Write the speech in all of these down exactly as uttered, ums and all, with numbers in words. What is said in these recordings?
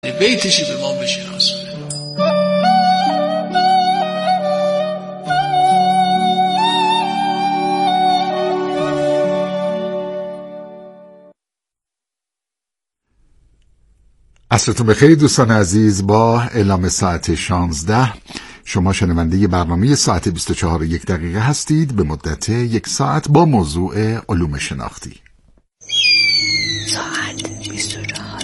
بیتشی به ما بشناسونه. عصرتون بخیر دوستان عزیز. با اعلام ساعت شانزده شما شنونده برنامه ساعت بیست و چهار و یک دقیقه هستید به مدت یک ساعت با موضوع علوم شناختی. ساعت بیست و چهار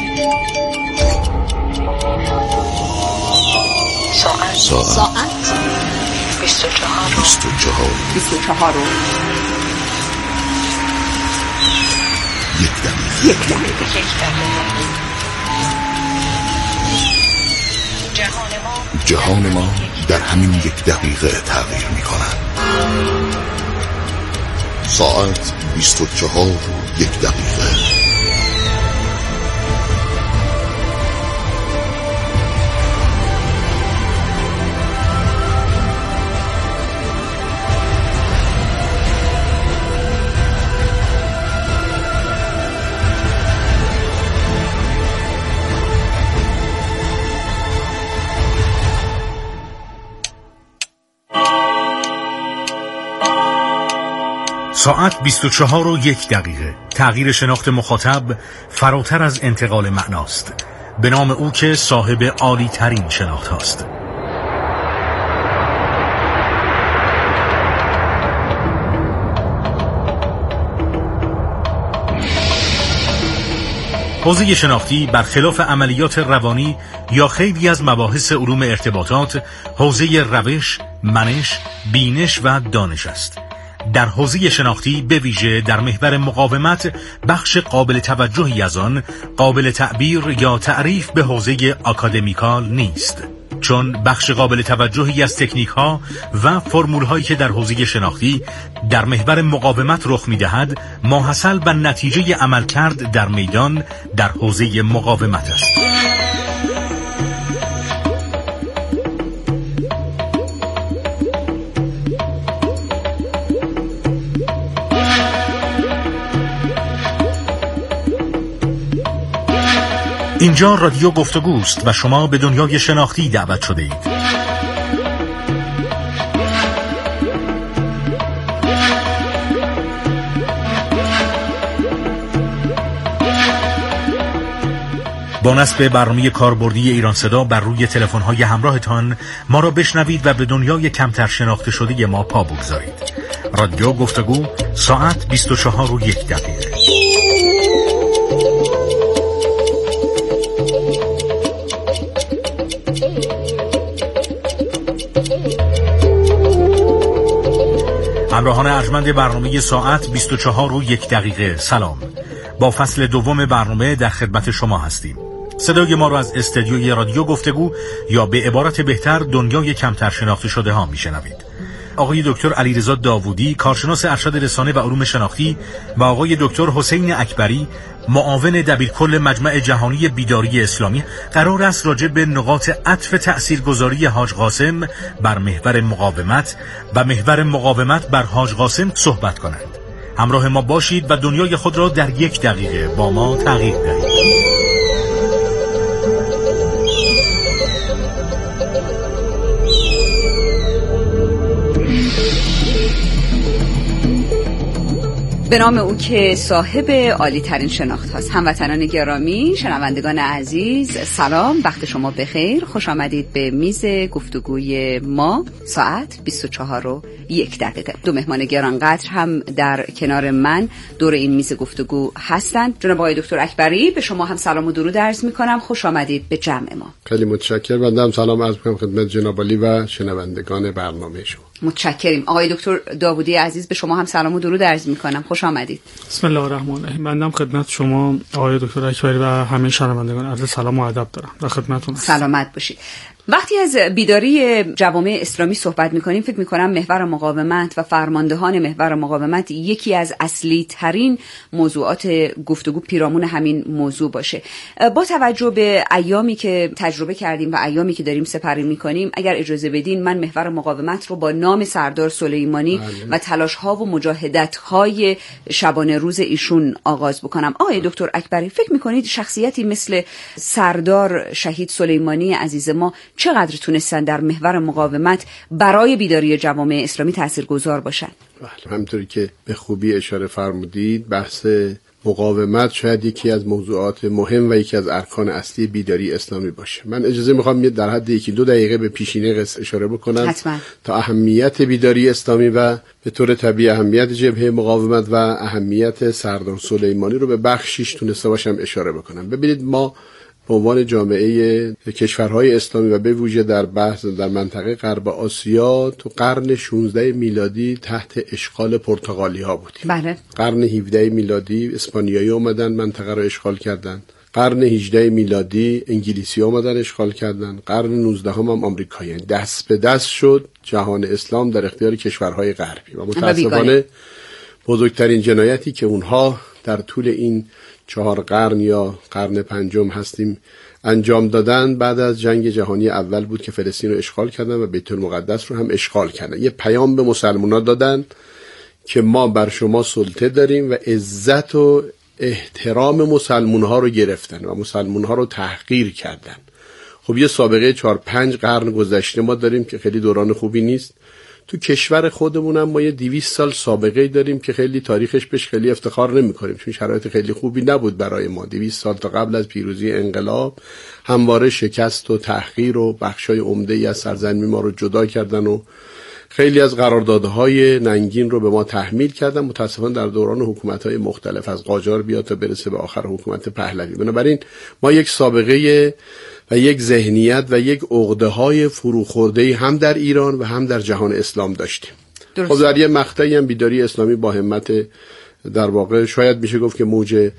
ساعت ساعت بیست و چهار بیست و چهار بیست و چهار یک دقیقه یک دقیقه یک دقیقه جهان ما جهان ما در همین یک دقیقه تغییر می کند. ساعت بیست و چهار و یک دقیقه. ساعت بیست و چهار و یک دقیقه. تغییر شناخت مخاطب فراتر از انتقال معناست، به نام او که صاحب عالی ترین شناخت هاست. حوزه شناختی برخلاف عملیات روانی یا خیلی از مباحث علوم ارتباطات، حوزه روش، منش، بینش و دانش است. در حوزه شناختی به ویژه در محور مقاومت بخش قابل توجهی از آن قابل تعبیر یا تعریف به حوزه آکادمیکال نیست، چون بخش قابل توجهی از تکنیک ها و فرمول هایی که در حوزه شناختی در محور مقاومت رخ می دهد ماحصل به نتیجه عملکرد در میدان در حوزه مقاومت است. اینجا رادیو گفتگوست و شما به دنیای شناختی دعوت شده اید. با نصب برنامه کاربردی ایران صدا بر روی تلفن‌های همراهتان ما را بشنوید و به دنیای کمتر شناخته شده ما پا بگذارید. رادیو گفتگو، ساعت بیست و چهار و یک دقیقه. همراهان ارجمند برنامه ساعت بیست و چهار و یک دقیقه، سلام. با فصل دوم برنامه در خدمت شما هستیم. صدای ما را از استودیوی رادیو گفتگو یا به عبارت بهتر دنیای کمتر شناخته شده ها میشنوید. آقای دکتر علیرضا داوودی، کارشناس ارشد رسانه و علوم شناختی، و آقای دکتر حسین اکبری، معاون دبیرکل مجمع جهانی بیداری اسلامی، قرار است راجع به نقاط عطف تأثیرگذاری حاج قاسم بر محور مقاومت و محور مقاومت بر حاج قاسم صحبت کنند. همراه ما باشید و دنیای خود را در یک دقیقه با ما تغییر دهید. به نام او که صاحب عالی ترین شناخت هاست. هموطنان گرامی، شنوندگان عزیز، سلام، وقت شما بخیر. خوش آمدید به میز گفتگوی ما. ساعت بیست و چهار و یک دقیقه. دو مهمان گرانقدر هم در کنار من دور این میز گفتگو هستند. جناب آقای دکتر اکبری، به شما هم سلام و درود عرض می‌کنم. خوش آمدید به جمع ما. خیلی متشکرم. بنده هم سلام عرض می‌کنم خدمت جناب عالی و شنوندگان برنامه شما. متشکریم. آقای دکتر داوودی عزیز، به شما هم سلام و درود عرض می‌کنم. خوش آمدید. بسم الله الرحمن الرحیم. بنده خدمت شما آقای دکتر اکبری و همه شنوندگان عرض سلام و ادب دارم. در خدمتتون هستم. سلامت باشید. وقتی از بیداری جوامع اسلامی صحبت میکنیم فکر میکنم محور مقاومت و فرماندهان محور مقاومت یکی از اصلی ترین موضوعات گفتگو پیرامون همین موضوع باشه. با توجه به ایامی که تجربه کردیم و ایامی که داریم سپری میکنیم، اگر اجازه بدین من محور مقاومت رو با نام سردار سلیمانی بله. و تلاش ها و مجاهدت های شبانه روز ایشون آغاز بکنم. آقای دکتر اکبری، فکر میکنید شخصیتی مثل سردار شهید سلیمانی عزیز ما چقدر تونستن در محور مقاومت برای بیداری جوامع اسلامی تاثیرگذار باشن؟ بله، همونطوری که به خوبی اشاره فرمودید، بحث مقاومت شاید یکی از موضوعات مهم و یکی از ارکان اصلی بیداری اسلامی باشه. من اجازه میخوام در حد یکی دو دقیقه به پیشینه قصه اشاره بکنم حتما. تا اهمیت بیداری اسلامی و به طور طبیعی اهمیت جبهه مقاومت و اهمیت سردار سلیمانی رو به بخشیش تونسته باشم اشاره بکنم. ببینید، ما به عنوان جامعه کشورهای اسلامی و به ویژه در بحث در منطقه غرب آسیا تو قرن شانزده میلادی تحت اشغال پرتغالی ها بودیم. بله. قرن هفده میلادی اسپانیایی اومدن منطقه رو اشغال کردن. قرن هجده میلادی انگلیسی اومدن اشغال کردن. قرن نوزده هم, هم آمریکایی. دست به دست شد جهان اسلام در اختیار کشورهای غربی و متاسفانه بزرگترین جنایتی که اونها در طول این چهار قرن یا قرن پنجم هستیم انجام دادن بعد از جنگ جهانی اول بود که فلسطین رو اشغال کردن و بیت المقدس رو هم اشغال کردن. یه پیام به مسلمان‌ها دادن که ما بر شما سلطه داریم و عزت و احترام مسلمان‌ها رو گرفتن و مسلمان‌ها رو تحقیر کردن. خب یه سابقه چهار پنج قرن گذشته ما داریم که خیلی دوران خوبی نیست. تو کشور خودمون هم ما یه دویست سال سابقه داریم که خیلی تاریخش بهش خیلی افتخار نمی کنیم، چون شرایط خیلی خوبی نبود برای ما. دویست سال تا قبل از پیروزی انقلاب همواره شکست و تحقیر و بخشای عمده‌ای از سرزمین ما رو جدا کردن و خیلی از قراردادهای ننگین رو به ما تحمیل کردن. متاسفانه در دوران حکومت‌های مختلف از قاجار بیاد تا برسه به آخر حکومت پهلوی. بنابراین ما یک سابقه و یک ذهنیت و یک عقده‌های فروخورده‌ای هم در ایران و هم در جهان اسلام داشتیم. خب در یه مقطعی هم بیداری اسلامی با همت، در واقع شاید میشه گفت که موج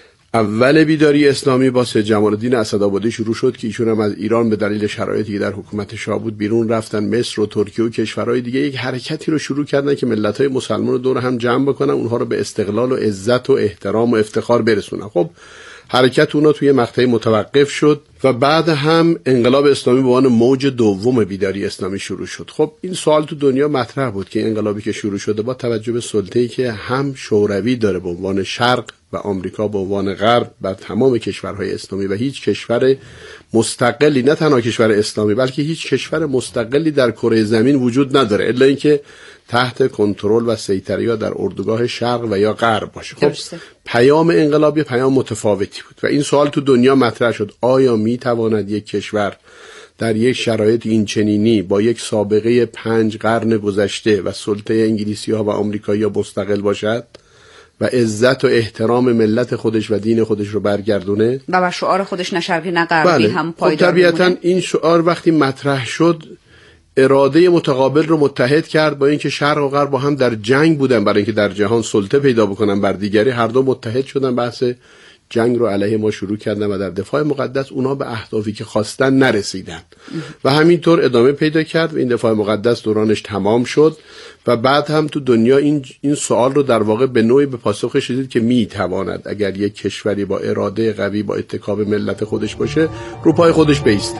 اول بیداری اسلامی با سید جمال الدین اسدآبادی شروع شد که ایشون هم از ایران به دلیل شرایطی که در حکومت شاه بود بیرون رفتن، مصر و ترکیه و کشورهای دیگه یک حرکتی رو شروع کردن که ملت‌های مسلمان رو دور هم جمع بکنن، اونها رو به استقلال و عزت و احترام و افتخار برسونن. خب حرکت اونا توی مقطعی متوقف شد و بعد هم انقلاب اسلامی به عنوان موج دوم بیداری اسلامی شروع شد. خب این سوال تو دنیا مطرح بود که انقلابی که شروع شده با توجه به سلطه‌ای که هم شوروی داره به عنوان شرق و آمریکا به عنوان غرب بر تمام کشورهای اسلامی و هیچ کشور مستقلی، نه تنها کشور اسلامی بلکه هیچ کشور مستقلی در کره زمین وجود نداره الا اینکه تحت کنترل و سیطره یا در اردوگاه شرق و یا غرب باشه. خب پیام انقلاب یه پیام متفاوتی بود و این سوال تو دنیا مطرح شد: آیا می تواند یک کشور در یک شرایط این چنینی با یک سابقه پنج قرن گذشته و سلطه انگلیسی ها و آمریکایی ها مستقل باشد و عزت و احترام ملت خودش و دین خودش رو برگردونه و بر شعار خودش نه شرقی نه غربی بله. هم پایدار خب طبیعتاً بمونه؟ این شعار وقتی مطرح شد اراده متقابل رو متحد کرد با اینکه شرق و غرب با هم در جنگ بودن برای اینکه در جهان سلطه پیدا بکنن بر دیگری. هر دو متحد شدن، بحث جنگ رو علیه ما شروع کردن و در دفاع مقدس اونا به اهدافی که خواستن نرسیدن و همینطور ادامه پیدا کرد و این دفاع مقدس دورانش تمام شد و بعد هم تو دنیا این این سوال رو در واقع به نوعی به پاسخش رسید که میتواند اگر یک کشوری با اراده قوی با اتکا به ملت خودش باشه رو پای خودش بایسته.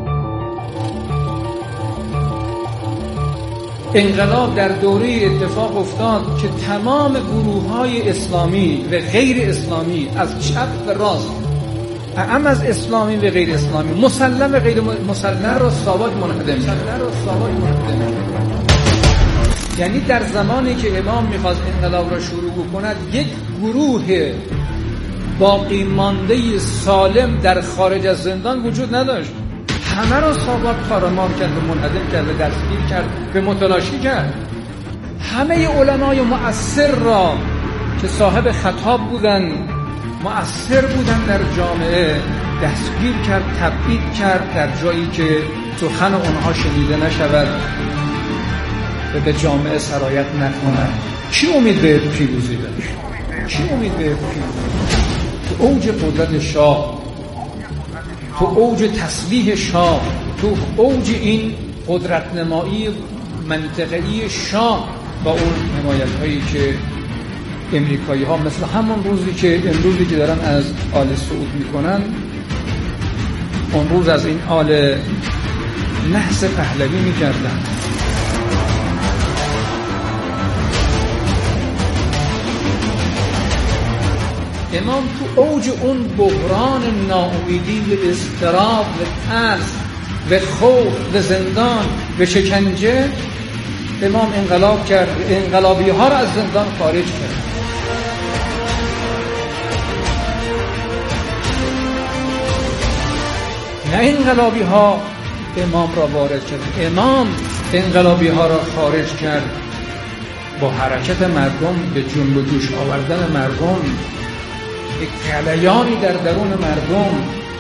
انقلاب در دوره اتفاق افتاد که تمام گروه‌های اسلامی و غیر اسلامی از چپ و راست، هم از اسلامی و غیر اسلامی، مسلم و غیر مسلم را ساواک منهدم یعنی در زمانی که امام می‌خواست انقلاب را شروع کند یک گروه باقی مانده سالم در خارج از زندان وجود نداشت. همه را ساواک پارامار کرد و منهدم کرد و دستگیر کرد و متلاشی کرد. همه علمای مؤثر را که صاحب خطاب بودن، مؤثر بودن در جامعه، دستگیر کرد، تبعید کرد در جایی که سخن اونها شنیده نشود و به جامعه سرایت نکند. چی امید به پیروزی داشت؟ چی امید به پیروزی؟ تو اوج قدرت شاه، تو اوج تسلیح شاه، تو اوج این قدرت نمایی منطقه‌ای شام با اون حمایت هایی که امریکایی ها مثل همون روزی که امروزی که دارن از آل سعود میکنن، اون روز از این آل نحس پهلوی میکردن. امام تو اوج اون بحران ناامیدی و اضطراب و ترس و خوف و زندان و شکنجه، امام انقلاب کرد، انقلابی ها را از زندان خارج کرد. نه انقلابی ها امام را وارد کرد، امام انقلابی ها را خارج کرد با حرکت مردم، به جنب و جوش آوردن مردم، یک غلیانی در درون مردم.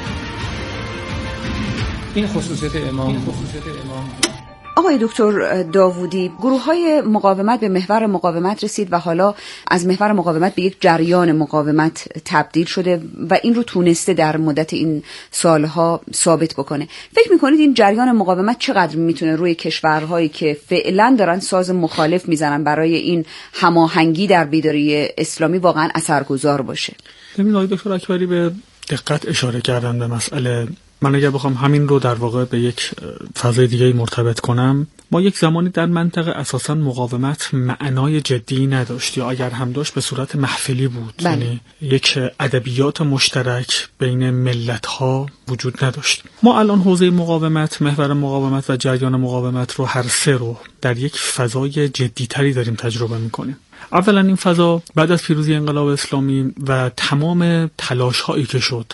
این خصوصیت امام. این خصوصیت امام. آقای دکتر داوودی، گروه‌های مقاومت به محور مقاومت رسید و حالا از محور مقاومت به یک جریان مقاومت تبدیل شده و این رو تونسته در مدت این سالها ثابت بکنه. فکر می‌کنید این جریان مقاومت چقدر میتونه روی کشورهایی که فعلا دارن ساز مخالف میزنن برای این هماهنگی در بیداری اسلامی واقعا اثرگذار باشه؟ ببینید آقای دکتر اکبری به دقت اشاره کردن به مسئله. من اگر بخوام همین رو در واقع به یک فضای دیگه مرتبط کنم، ما یک زمانی در منطقه اساساً مقاومت معنای جدی نداشت، یا اگر هم داشت به صورت محفلی بود. بله. یعنی یک ادبیات مشترک بین ملت‌ها وجود نداشت. ما الان حوزه مقاومت، محور مقاومت و جریان مقاومت رو هر سه رو در یک فضای جدی‌تری داریم تجربه می‌کنیم. اولا این فضا بعد از پیروزی انقلاب اسلامی و تمام تلاش‌هایی که شد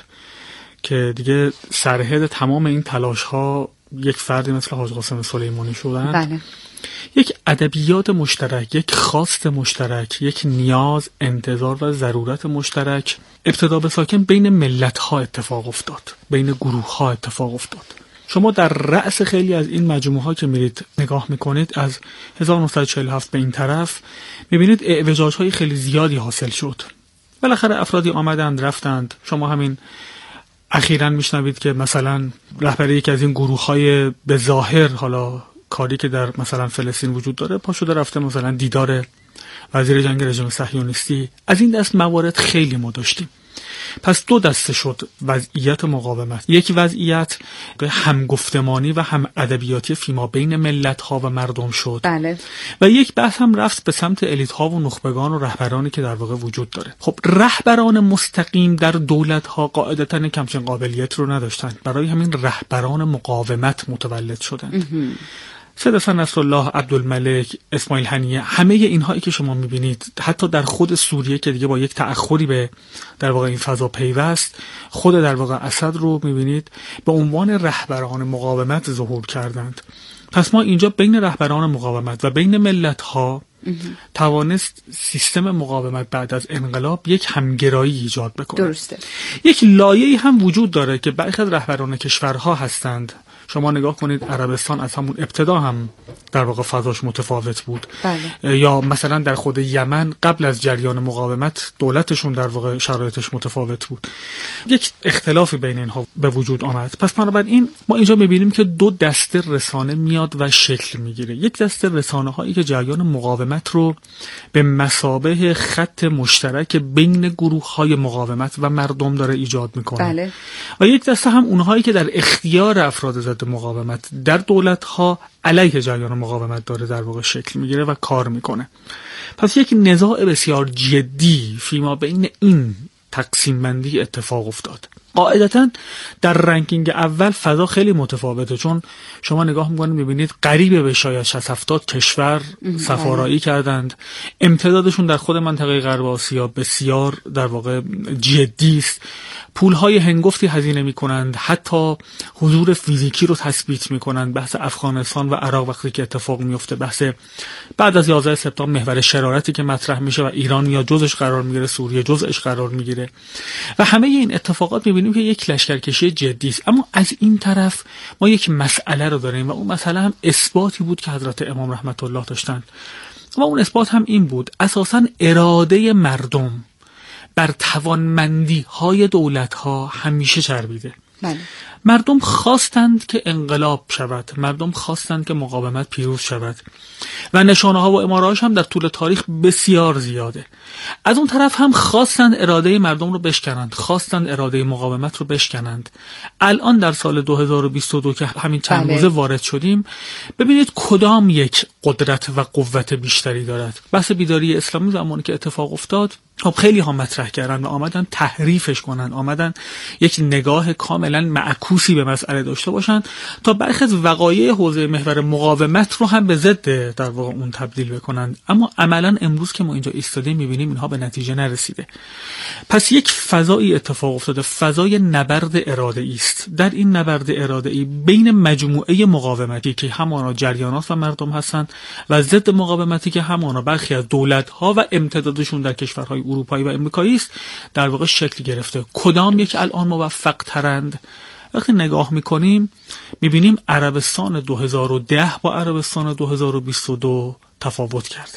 که دیگه سرهد تمام این تلاش‌ها یک فردی مثل حاج قاسم سلیمانی شدن. بله. یک ادبیات مشترک، یک خواست مشترک، یک نیاز، انتظار و ضرورت مشترک ابتدا به ساکن بین ملت‌ها اتفاق افتاد، بین گروه‌ها اتفاق افتاد. شما در رأس خیلی از این مجموعه‌ها که میرید نگاه میکنید از هزار و نهصد و چهل و هفت به این طرف میبینید اعوجاج‌های خیلی زیادی حاصل شد. بالاخره افرادی آمدند رفتند. شما همین اخیراً میشنوید که مثلا رهبری یکی از این گروه‌های به ظاهر حالا کاری که در مثلا فلسطین وجود داره پا شده رفته مثلا دیدار وزیر جنگ رژیم صهیونیستی. از این دست موارد خیلی ما داشتیم. پس دو دسته شد وضعیت مقاومت. یک وضعیت همگفتمانی و هم ادبیاتی فیما بین ملت‌ها و مردم شد. بله. و یک بحث هم رفت به سمت الیت‌ها و نخبگان و رهبرانی که در واقع وجود داره. خب رهبران مستقیم در دولت‌ها قاعدتاً کمچین قابلیت رو نداشتن، برای همین رهبران مقاومت متولد شدند. سید حسن نصرالله، عبدالملک، اسماعیل هنیه، همه اینهایی که شما میبینید حتی در خود سوریه که دیگه با یک تأخری به در واقع این فضا پیوست، خود در واقع اسد رو میبینید به عنوان رهبران مقاومت ظهور کردند. پس ما اینجا بین رهبران مقاومت و بین ملت‌ها توانست سیستم مقاومت بعد از انقلاب یک همگرایی ایجاد بکنه. درسته. یک لایه‌ای هم وجود داره که برخی از رهبران کشورها هستند. شما نگاه کنید عربستان از همون ابتدا هم در واقع فضاش متفاوت بود. بله. یا مثلا در خود یمن قبل از جریان مقاومت دولتشون در واقع شرایطش متفاوت بود. یک اختلافی بین اینها به وجود آمد. پس بنابراین ما اینجا می‌بینیم که دو دسته رسانه میاد و شکل میگیره. یک دسته رسانه هایی که جریان مقاومت رو به مثابه خط مشترک بین گروه‌های مقاومت و مردم داره ایجاد میکنه. بله. و یک دسته هم اونهایی که در اختیار افراد ضد مقاومت در دولت‌ها علیه جریان مقاومت داره در واقع شکل میگیره و کار میکنه. پس یک نزاع بسیار جدی فیما بین این تقسیم بندی اتفاق افتاد. قاعدتاً در رنکینگ اول فضا خیلی متفاوته، چون شما نگاه میکنید میبینید قریب به شاید شصت هفتاد کشور سفارایی کردند. امتدادشون در خود منطقه غرب آسیا بسیار در واقع جدی است. پولهای هنگفتی هزینه میکنند، حتی حضور فیزیکی رو تثبیت میکنند. بحث افغانستان و عراق وقتی که اتفاق میفته، بحث بعد از یازده سپتامبر محور شرارتی که مطرح میشه و ایران یا جزش قرار میگیره، سوریه جزش قرار میگیره و همه این اتفاقات میبینیم که یک لشکرکشی جدی است. اما از این طرف ما یک مسئله رو داریم و اون مسئله هم اثباتی بود که حضرت امام رحمت الله داشتند و اون اثبات هم این بود: اساساً اراده مردم بر توانمندی های دولت ها همیشه چربیده. بله. مردم خواستند که انقلاب شود، مردم خواستند که مقاومت پیروز شود و نشانه ها و امارهاش هم در طول تاریخ بسیار زیاده. از اون طرف هم خواستند اراده مردم رو بشکنند، خواستند اراده مقاومت رو بشکنند. الان در سال دو هزار و بیست و دو که همین چند بله. روزه وارد شدیم، ببینید کدام یک قدرت و قوت بیشتری دارد. بحث بیداری اسلامی زمانی که اتفاق افتاد، خب خیلی ها مطرح کردن و آمدن تحریفش کنن، آمدن یک نگاه کاملا معکوسی به مسئله داشته باشن تا برخی از وقایع حوزه محور مقاومت رو هم به ضد در واقع اون تبدیل بکنن. اما عملا امروز که ما اینجا ایستادیم میبینیم اینها به نتیجه نرسیده. پس یک فضایی اتفاق افتاده، فضای نبرد اراده‌ای است. در این نبرد اراده‌ای بین مجموعه مقاومتی که همانا جریانات و مردم هستند و ضد مقاومتی که همانا برخی از دولت‌ها و امتدادشون در کشورهای اروپایی و امریکایی است، در واقع شکل گرفته. کدام یک الان موفق ترند؟ وقتی نگاه میکنیم میبینیم عربستان دو هزار و ده با عربستان دو هزار و بیست و دو تفاوت کرده.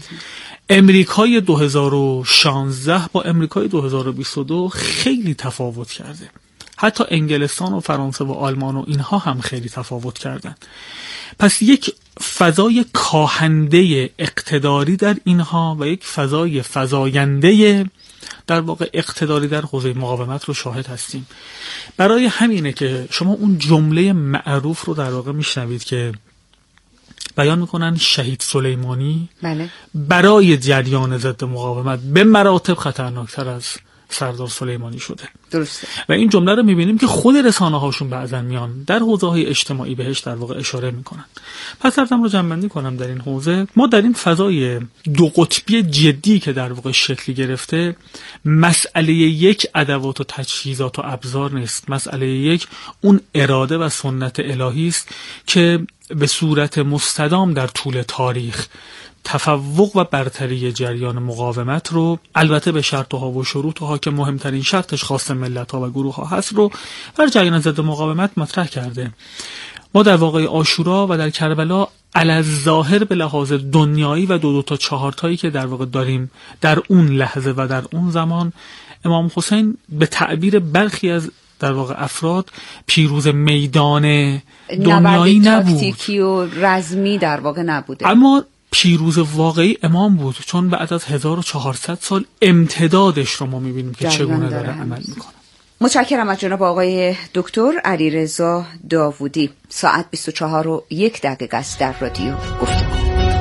امریکای دو هزار و شانزده با امریکای دو هزار و بیست و دو خیلی تفاوت کرده. حتی انگلستان و فرانسه و آلمان و اینها هم خیلی تفاوت کردن. پس یک فضای کاهنده اقتداری در اینها و یک فضای فزاینده در واقع اقتداری در حوزه مقاومت رو شاهد هستیم. برای همینه که شما اون جمله معروف رو در واقع میشنوید که بیان میکنن شهید سلیمانی بله. برای جریان ضد مقاومت به مراتب خطرناکتر از سردار سلیمانی شده. درسته. و این جمله رو میبینیم که خود رسانه هاشون بعضا میان در حوزه های اجتماعی بهش در واقع اشاره میکنن. پس ارزم رو جمع‌بندی کنم در این حوزه، ما در این فضای دو قطبی جدی که در واقع شکلی گرفته، مسئله یک ادوات و تجهیزات و ابزار نیست، مسئله یک اون اراده و سنت الهی است که به صورت مستدام در طول تاریخ تفوق و برتری جریان مقاومت رو، البته به شرط ها و شروط ها که مهمترین شرطش خاص ملت ها و گروه ها هست، رو بر جریان ضد مقاومت مطرح کرده. ما در واقع عاشورا و در کربلا علی‌الظاهر به لحاظ دنیایی و دو دو تا چهار تایی که در واقع داریم در اون لحظه و در اون زمان، امام حسین به تعبیر برخی از در واقع افراد پیروز میدان دنیایی نبود، تاکتیکی و رزمی در واقع نبوده، اما پیروز واقعی امام بود، چون بعد از هزار و چهارصد سال امتدادش رو ما میبینیم که چگونه داره عمل میکنه. متشکرم از جناب آقای دکتر علیرضا داوودی. ساعت بیست و چهار و یک دقیقه است در رادیو گفتگو.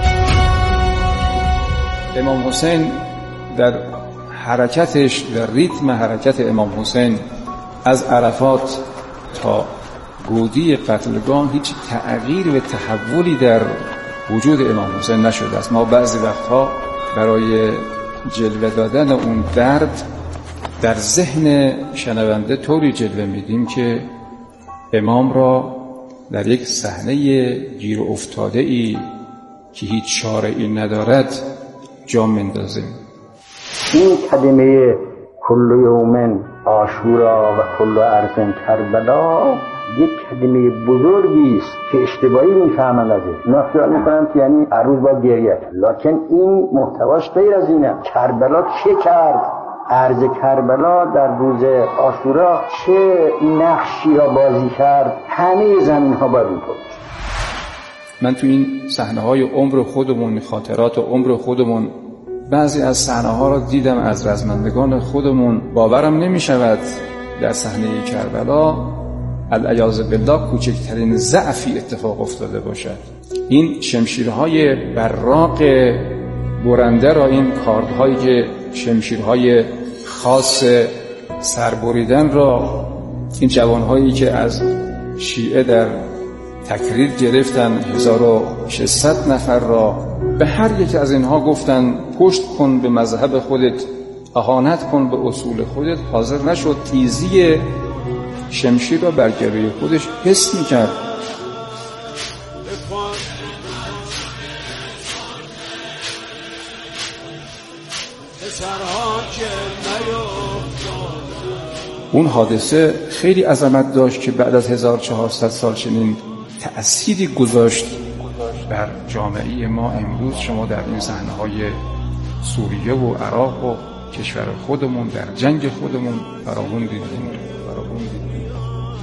امام حسین در حرکتش، در ریتم حرکت امام حسین از عرفات تا گودی قتلگاه هیچ تغییر و تحولی در وجود امام حسین نشده است. ما بعضی وقتها برای جلوه دادن اون درد در ذهن شنونده طوری جلوه میدیم که امام را در یک صحنه گیر و افتاده ای که هیچ شارعی ندارد جا میندازیم. این کلمه کل یوم عاشورا و کل ارض کربلا یک کلمه بزرگی است که اشتباهی میفهمند از این. اونا خیال میکنن که یعنی هر روز باید گریه، لکن این محتواش غیر از اینه. کربلا چه کرد؟ ارض کربلا در روز عاشورا چه نقشی را بازی کرد؟ همه زمین ها باید این کنید. من تو این صحنه های عمر خودمون، خاطرات و عمر خودمون، بعضی از صحنه ها را دیدم از رزمندگان خودمون. باورم نمی شود در صحنه کربلا العیاذ بالله کوچکترین ضعفی اتفاق افتاده باشد. این شمشیرهای براق برنده را، این کاردهایی که شمشیرهای خاص سربریدن را، این جوانهایی که از شیعه در تکریر گرفتن هزار و ششصد نفر را، به هر یک از اینها گفتن پشت کن به مذهب خودت، اهانت کن به اصول خودت. حاضر نشد تیزی شمشیر را بر گلوی خودش حس می‌کرد. اون حادثه خیلی عظمت داشت که بعد از هزار و چهارصد سال چنین تأثیری گذاشت بر جامعه ما. امروز شما در این صحنه‌های سوریه و عراق و کشور خودمون، در جنگ خودمون فراوان دیدیم فراوان دیدیم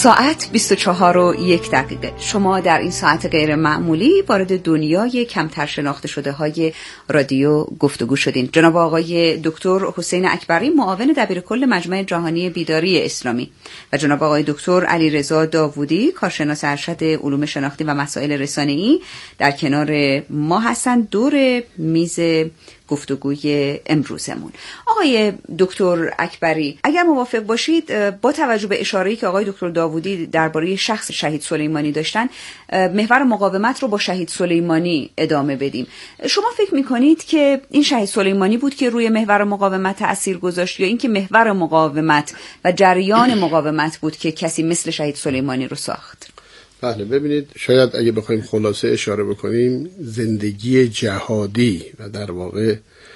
ساعت بیست و چهار و یک دقیقه. شما در این ساعت غیر معمولی وارد دنیای کمتر شناخته شده های رادیو گفتگو شدین. جناب آقای دکتر حسین اکبری، معاون دبیرکل مجمع جهانی بیداری اسلامی، و جناب آقای دکتر علیرضا داوودی، کارشناس ارشد علوم شناختی و مسائل رسانه‌ای، در کنار ما هستند دور میز گفتگوی امروزمون. آقای دکتر اکبری، اگر موافق باشید با توجه به اشاره‌ای که آقای دکتر داوودی درباره شخص شهید سلیمانی داشتن، محور مقاومت رو با شهید سلیمانی ادامه بدیم. شما فکر می‌کنید که این شهید سلیمانی بود که روی محور مقاومت تأثیر گذاشت، یا اینکه محور مقاومت و جریان مقاومت بود که کسی مثل شهید سلیمانی رو ساخت؟ بله، ببینید، شاید اگه بخوایم خلاصه اشاره بکنیم، زندگی جهادی و در واقع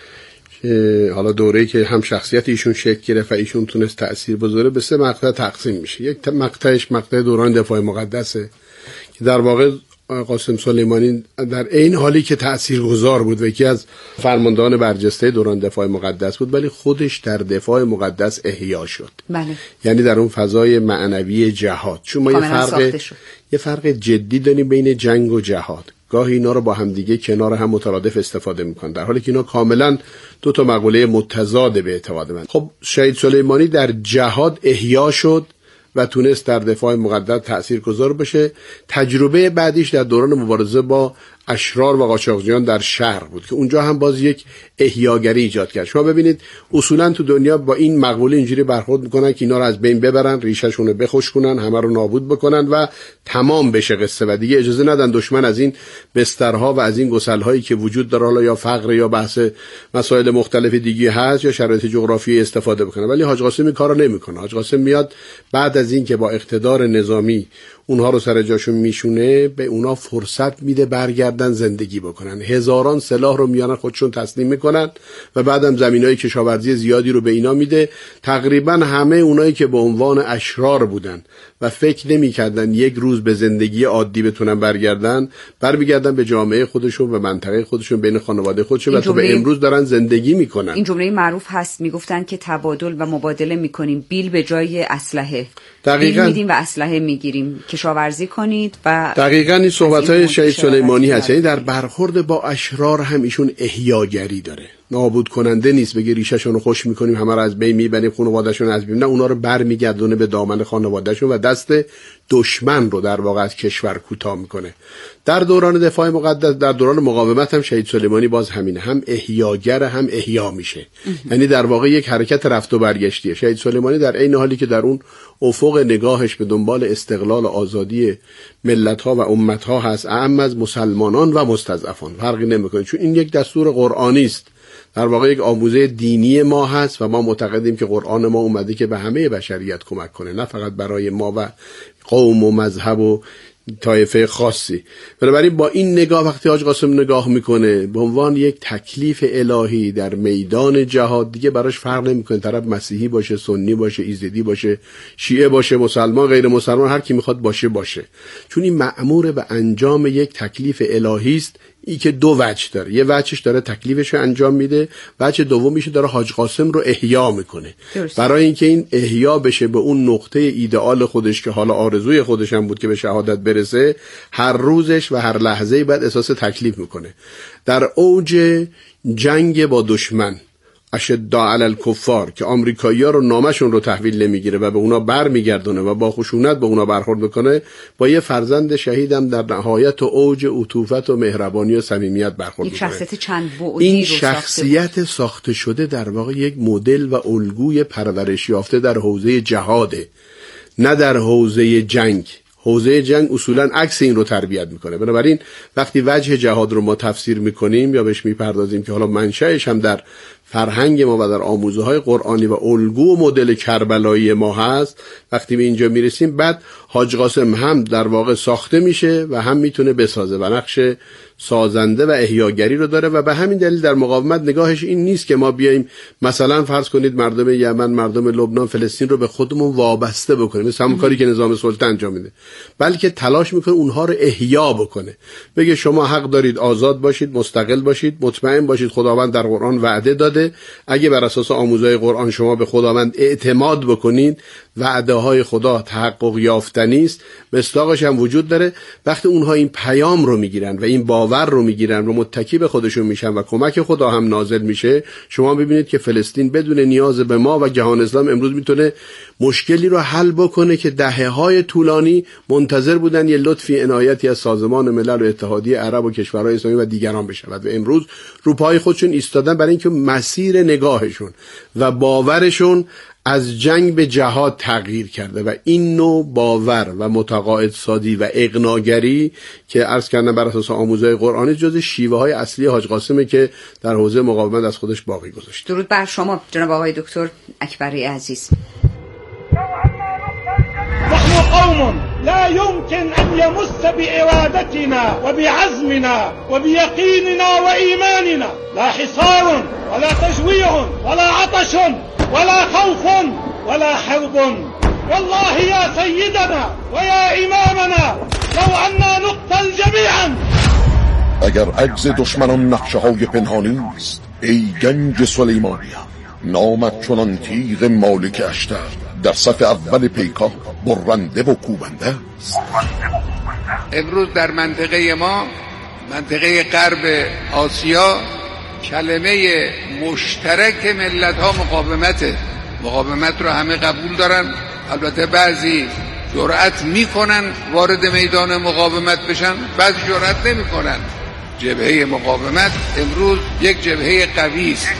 حالا دوره‌ای که هم شخصیت ایشون شکل گرفت و ایشون تونست تأثیر بذاره به سه مقطع تقسیم میشه. یک مقطعش مقطع دوران دفاع مقدسه که در واقع قاسم سلیمانی در این حالی که تأثیرگذار بود و یکی از فرماندهان برجسته دوران دفاع مقدس بود، ولی خودش در دفاع مقدس احیا شد. بله. یعنی در اون فضای معنوی جهاد. چون ما یه فرق یه فرق جدی داریم بین جنگ و جهاد. گاهی اینا رو با همدیگه کنار هم مترادف استفاده میکنن، در حالی که اینا کاملا دو تا مقوله متضاد به اعتقاد من. خب شهید سلیمانی در جهاد احیا شد و تونست در دفاع مقدس تأثیرگذار بشه. تجربه بعدیش در دوران مبارزه با اشرار و قاچاقچیان در شرق بود که اونجا هم باز یک احیاگری ایجاد کرد. شما ببینید اصولا تو دنیا با این مقوله اینجوری برخورد میکنن که اینا رو از بین ببرن، ریشه‌شون رو بخشکنن، همه رو نابود بکنن و تمام بشه قصه و دیگه اجازه ندن دشمن از این بسترها و از این گسل‌هایی که وجود داره، حالا یا فقر یا بحث مسائل مختلف دیگه هست یا شرایط جغرافیایی استفاده بکنه. ولی حاج قاسم این کارو نمیکنه. حاج قاسم میاد بعد از این که با اقتدار نظامی اونها رو سر جاشون میشونه، به اونا فرصت میده برگردن زندگی بکنن. هزاران سلاح رو میانن خودشون تسلیم میکنن و بعدم زمینای کشاورزی زیادی رو به اینا میده. تقریبا همه اونایی که به عنوان اشرار بودن و فکر نمیکردن یک روز به زندگی عادی بتونن برگردن، برمیگردن به جامعه خودشون و منطقه خودشون، بین خانواده خودشون و تا به امروز دارن زندگی میکنن. این جمله معروف هست، میگفتن که تبادل و مبادله میکنیم، بیل به جای اسلحه. دقیقاً میدیم و اسلحه میگیریم، کشاورزی کنید. و دقیقاً این صحبت‌های شهید سلیمانی هست. یعنی در برخورد با اشرار هم ایشون احیاگری داره. نابود کننده نیست، بگه ریشه‌شون رو خوش می‌کنیم، همه رو از بین می‌بریم، خانواده‌شون از بین، نه، اونا رو برمیگردونه به دامن خانواده‌شون و دست دشمن رو در واقع از کشور کوتاه می‌کنه. در دوران دفاع مقدس، در دوران مقاومت هم شهید سلیمانی باز همینه، هم احیاگر هم احیا میشه. یعنی در واقع یک حرکت رفت و برگشتیه. شهید سلیمانی در عین حالی که در اون افق نگاهش به دنبال استقلال و آزادی ملت‌ها و امت‌ها هست، اعم از مسلمانان و مستضعفان، فرقی نمی‌کنه، چون این یک دستور قرآنی است، در واقع یک آموزه دینی ما هست و ما معتقدیم که قرآن ما اومده که به همه بشریت کمک کنه، نه فقط برای ما و قوم و مذهب و طایفه خاصی. بنابراین با این نگاه وقتی حاج قاسم نگاه میکنه به عنوان یک تکلیف الهی در میدان جهاد، دیگه براش فرق نمیکنه طرف مسیحی باشه، سنی باشه، ایزدی باشه، شیعه باشه، مسلمان، غیر مسلمان، هر کی میخواد باشه باشه، چون این مأمور به انجام یک تکلیف الهی است. ای که دو وجه داره، یه وجهش داره تکلیفش رو انجام میده، وجه دومیش داره حاج قاسم رو احیا میکنه. برای اینکه این احیا بشه به اون نقطه ایدئال خودش که حالا آرزوی خودش هم بود که به شهادت برسه، هر روزش و هر لحظه‌ای بعد احساس تکلیف میکنه. در اوج جنگ با دشمن، اشداء علی الکفار، که آمریکایی‌ها رو نامشون رو تحویل نمیگیره و به اونا برمیگردونه و با خشونت به اونا برخورد میکنه، با یه فرزند شهیدم در نهایت و اوج عطوفت و مهربانی و صمیمیت برخورد میکنه. یک شخصیت چند بعدی این رو شخصیت ساخته, ساخته شده در واقع یک مدل و الگوی پرورش یافته در حوزه جهاده، نه در حوزه جنگ. حوزه جنگ اصولاً عکس این رو تربیت میکنه. بنابراین وقتی وجه جهاد رو ما تفسیر میکنیم یا بهش میپردازیم که حالا منشأش هم در فرهنگ ما و در آموزه های قرآنی و الگو و مدل کربلایی ما هست، وقتی به اینجا میرسیم بعد حاج قاسم هم در واقع ساخته میشه و هم میتونه بسازه و نقش سازنده و احیاگری رو داره و به همین دلیل در مقاومت نگاهش این نیست که ما بیایم مثلا فرض کنید مردم یمن، مردم لبنان، فلسطین رو به خودمون وابسته بکنیم، مثل همون کاری که نظام سلطه انجام میده، بلکه تلاش میکنه اونها رو احیا بکنه، بگه شما حق دارید آزاد باشید، مستقل باشید، مطمئن باشید خداوند در قرآن وعده داده اومده اگه بر اساس آموزهای قرآن شما به خداوند اعتماد بکنید، وعده های خدا تحقق یافتنی است، مصداقش هم وجود داره. وقتی اونها این پیام رو میگیرن و این باور رو میگیرن و متکی به خودشون میشن و کمک خدا هم نازل میشه، شما ببینید که فلسطین بدون نیاز به ما و جهان اسلام امروز میتونه مشکلی رو حل بکنه که دهه‌های طولانی منتظر بودن یه لطفی عنایتی از سازمان ملل و اتحادیه عرب و کشورهای اسلامی و دیگران بشود و امروز رو پای خودشون ایستادن برای اینکه مسیر نگاهشون و باورشون از جنگ به جهاد تغییر کرده و این نوع باور و متقاعد سازی و اقناگری که عرض کردم بر اساس آموزهای قرآنی جز شیوه های اصلی حاج قاسمه که در حوزه مقاومت از خودش باقی گذاشته. درود بر شما جناب آقای دکتر اکبری عزیز. نحن قوم لا يمكن أن يمس بإرادتنا وبعزمنا وبيقيننا وإيماننا لا حصار ولا تجويع ولا عطش ولا خوف ولا حرب. والله يا سيدنا ويا إمامنا لو أننا نقتل جميعا. اگر عجز دشمنان نقشه های پنهانی است ای گنج سلیمانی، نامت چنان تیغ مالک اشتر در صف اول پیکار برنده و کوبنده است. امروز در منطقه ما، منطقه غرب آسیا، کلمه مشترک ملت ها مقاومته. مقاومت رو همه قبول دارن، البته بعضی جرأت میکنن وارد میدان مقاومت بشن، بعضی جرأت نمیکنن. جبهه مقاومت امروز یک جبهه قوی است.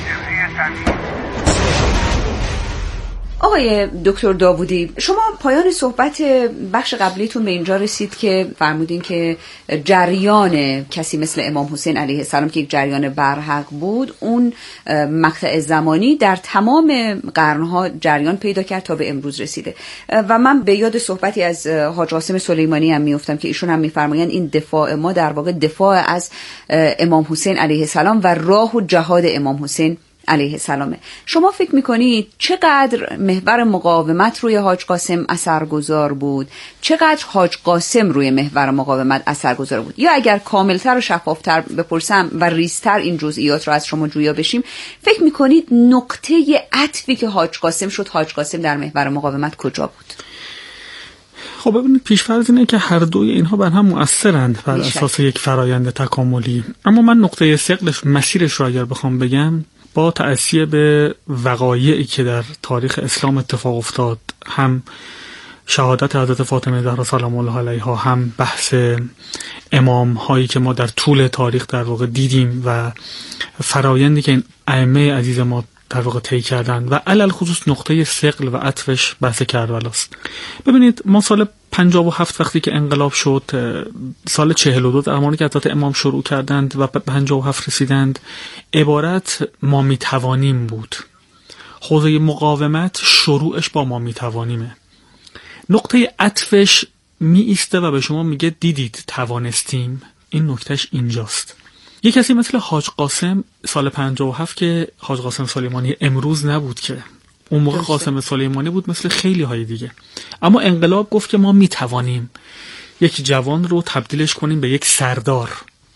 آقای دکتر داوودی، شما پایان صحبت بخش قبلیتون به اینجا رسید که فرمودین که جریان کسی مثل امام حسین علیه السلام که یک جریان برحق بود، اون مقطع زمانی در تمام قرنها جریان پیدا کرد تا به امروز رسیده. و من به یاد صحبتی از حاج قاسم سلیمانی هم میافتم که ایشون هم میفرمایند این دفاع ما در واقع دفاع از امام حسین علیه السلام و راه و جهاد امام حسین علیه السلامه. شما فکر میکنید چقدر محور مقاومت روی حاج قاسم اثرگذار بود؟ چقدر حاج قاسم روی محور مقاومت اثرگذار بود؟ یا اگر کاملتر و شفافتر بپرسم و ریزتر این جزئیات رو از شما جویا بشیم، فکر میکنید نقطه عطفی که حاج قاسم شد حاج قاسم در محور مقاومت کجا بود؟ خب ببینید، پیش‌فرض اینه که هر دوی اینها بر هم مؤثرند بر اساس یک فرایند تکاملی، اما من نقطه ثقلش، مسیرش رو اگر بخوام بگم، با تأثیر به وقایعی که در تاریخ اسلام اتفاق افتاد، هم شهادت حضرت فاطمه زهرا سلام الله علیها، هم بحث امام هایی که ما در طول تاریخ در واقع دیدیم و فرایندی که این ائمه عزیز ما در واقع طی کردن و علل خصوص نقطه ثقل و عطفش بحث کربلاست. ببینید، ما سال پنجاه و هفت وقتی که انقلاب شد، سال چهل و دو زمانی که حضرت امام شروع کردند و به پنجاه و هفت رسیدند، عبارت ما میتوانیم بود. حوزه مقاومت شروعش با ما میتوانیمه. نقطه عطفش می ایسته و به شما میگه دیدید توانستیم. این نکتهش اینجاست. یک کسی مثل حاج قاسم سال پنجاه و هفت که حاج قاسم سلیمانی امروز نبود که، اون موقع قاسم سلیمانی بود مثل خیلی های دیگه، اما انقلاب گفت که ما میتوانیم یک جوان رو تبدیلش کنیم به یک سردار.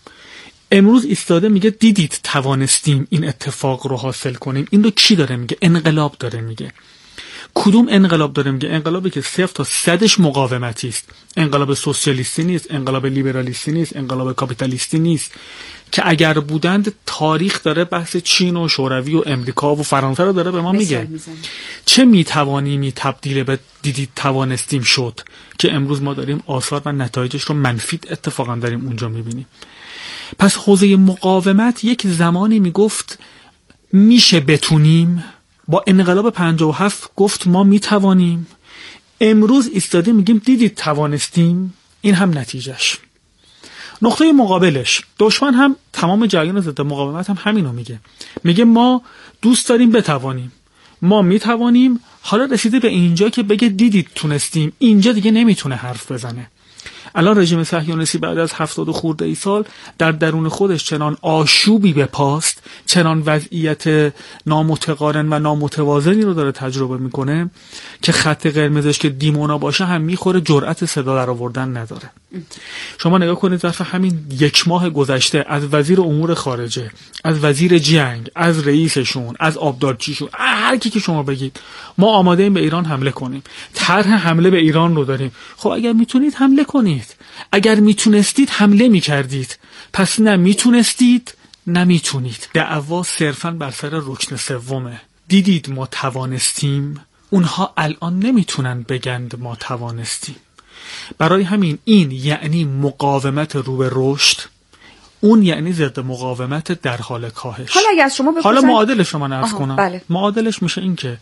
امروز ایستاده میگه دیدید توانستیم این اتفاق رو حاصل کنیم. این رو کی داره میگه؟ انقلاب داره میگه. کدوم انقلاب داره میگه؟ انقلابی که صفر تا صدش مقاومتی است. انقلاب سوسیالیستی نیست، انقلاب لیبرالیستی نیست، انقلاب کاپیتالیستی نیست که اگر بودند تاریخ داره بحث چین و شوروی و امریکا و فرانسه رو داره به ما میگه. چه میتوانیم تبدیل به دیدید توانستیم شد که امروز ما داریم آثار و نتایجش رو منفی اتفاقا داریم اونجا میبینیم. پس حوزه مقاومت یک زمانی میگفت میشه بتونیم، با انقلاب پنجاه و هفت گفت ما میتوانیم، امروز ایستاده میگیم دیدید توانستیم. این هم نتیجهش. نقطه مقابلش، دشمن هم تمام جریان ضد مقاومت هم همینو میگه. میگه ما دوست داریم بتوانیم، ما میتوانیم. حالا رسیده به اینجا که بگه دیدید تونستیم، اینجا دیگه نمیتونه حرف بزنه. الان رژیم صهیونیستی بعد از هفتاد خورده ای سال در درون خودش چنان آشوبی به پاست، چنان وضعیت نامتقارن و نامتوازنی رو داره تجربه میکنه که خط قرمزش که دیمونا باشه هم میخوره، جرأت صدا در آوردن نداره. شما نگاه کنید ظرف همین یک ماه گذشته از وزیر امور خارجه، از وزیر جنگ، از رئیسشون، از آبدارچیشون، هر کی که شما بگید ما آماده ایم به ایران حمله کنیم، طرح حمله به ایران رو داریم. خب اگر میتونید حمله کنید، اگر میتونستید حمله میکردید، پس نه میتونستید نه میتونید. دعوا صرفا بر سر رکن سومه. دیدید ما توانستیم، اونها الان نمیتونن بگند ما توانستیم. برای همین این یعنی مقاومت رو به رشد، اون یعنی ضد مقاومت در حال کاهش. حالا اگه از شما بپرسن، حالا معادلش رو من عرض کنم. بله. معادلش میشه این که